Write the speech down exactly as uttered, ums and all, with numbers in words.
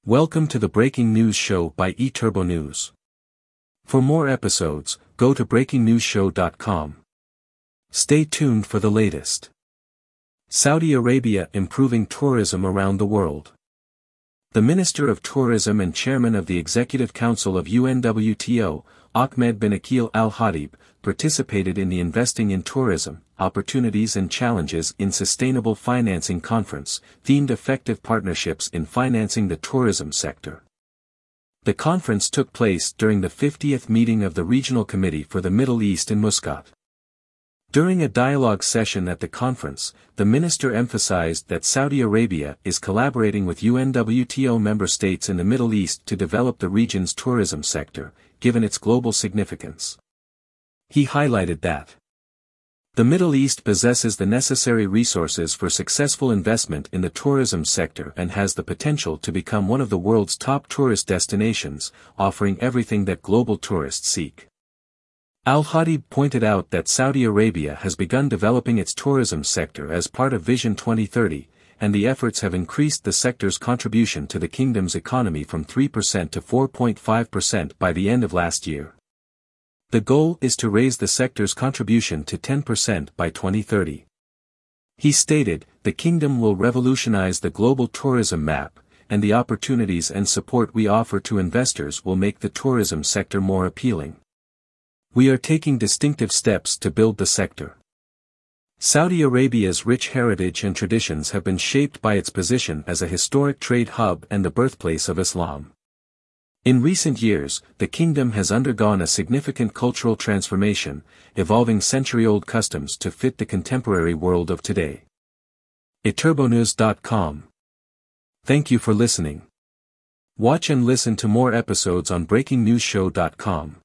Welcome to the Breaking News Show by eTurbo News. For more episodes, go to breaking news show dot com. Stay tuned for the latest. Saudi Arabia improving tourism around the world. The Minister of Tourism and Chairman of the Executive Council of U N W T O, Ahmed bin Akil Al-Khatib, participated in the Investing in Tourism, Opportunities and Challenges in Sustainable Financing Conference, themed Effective Partnerships in Financing the Tourism Sector. The conference took place during the fiftieth meeting of the Regional Committee for the Middle East in Muscat. During a dialogue session at the conference, the minister emphasized that Saudi Arabia is collaborating with U N W T O member states in the Middle East to develop the region's tourism sector, given its global significance. He highlighted that the Middle East possesses the necessary resources for successful investment in the tourism sector and has the potential to become one of the world's top tourist destinations, offering everything that global tourists seek. Al-Khatib pointed out that Saudi Arabia has begun developing its tourism sector as part of Vision twenty thirty, and the efforts have increased the sector's contribution to the kingdom's economy from three percent to four point five percent by the end of last year. The goal is to raise the sector's contribution to ten percent by twenty thirty. He stated, "The kingdom will revolutionize the global tourism map, and the opportunities and support we offer to investors will make the tourism sector more appealing. We are taking distinctive steps to build the sector." Saudi Arabia's rich heritage and traditions have been shaped by its position as a historic trade hub and the birthplace of Islam. In recent years, the kingdom has undergone a significant cultural transformation, evolving century-old customs to fit the contemporary world of today. e turbo news dot com. Thank you for listening. Watch and listen to more episodes on breaking news show dot com.